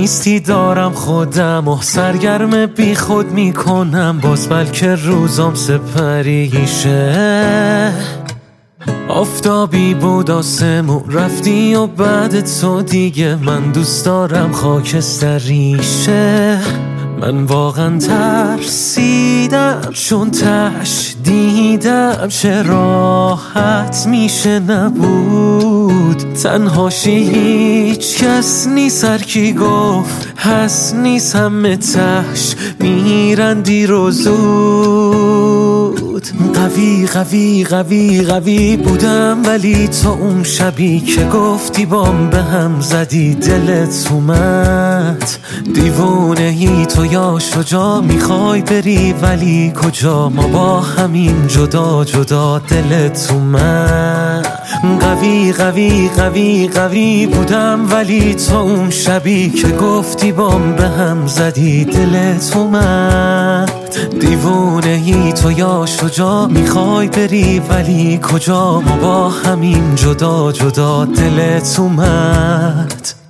نیستی دارم خودم و سرگرم بی خود میکنم، باز بلکه روزام سپریشه. آفتابی بود آسمون رفتی و بعد تو دیگه من دوست دارم خاکستریشه. من واقعا ترسیدم چون تش دیدم چه راحت میشه نبود تنهاشی، هیچ کس نیست، هر کی گفت هست نیست، همه تش میرن دیر و زود. قوی قوی قوی قوی بودم ولی تو اون شبی که گفتی بام به هم زدی دلت اومد. دیوونهی تو یا شجاع میخوای بری ولی کجا، ما با همین جدا جدا دلت اومد. قوی قوی قوی قوی بودم ولی تو اون شبی که گفتی بام به هم زدی دلت اومد. دیوونهی تو یا شجاع میخوای بری ولی کجا، ما با همین جدا جدا دلت اومد.